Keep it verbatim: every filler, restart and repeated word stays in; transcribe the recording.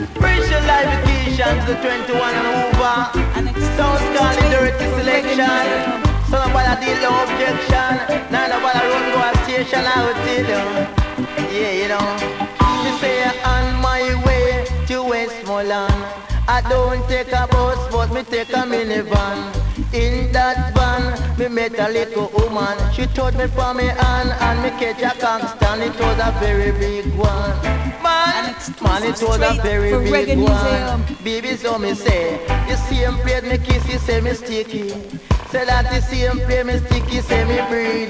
Racial life vacations, the twenty-one and over. Sounds called the dirty selection. So nobody deal no objection. Now nobody run go a station, I would tell you. Yeah, you know. Me say on my way to Westmoreland. I don't take a bus, but me take a minivan. In that van, me met a little woman. She told me for me hand and me catch a Kingston. It was a very big one. Man, man, it was a very big one. Baby, so me say, the same plate me kiss, you say me sticky. Say that the same plate me sticky, say me breed.